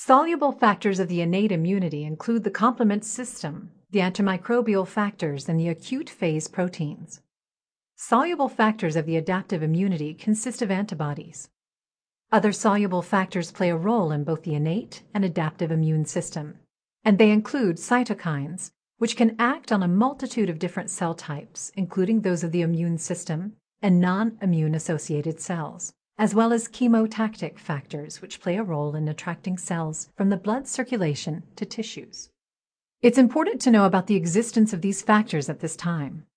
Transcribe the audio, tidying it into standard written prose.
Soluble factors of the innate immunity include the complement system, the antimicrobial factors, and the acute phase proteins. Soluble factors of the adaptive immunity consist of antibodies. Other soluble factors play a role in both the innate and adaptive immune system, and they include cytokines, which can act on a multitude of different cell types, including those of the immune system and non-immune associated cells, as well as chemotactic factors, which play a role in attracting cells from the blood circulation to tissues. It's important to know about the existence of these factors at this time.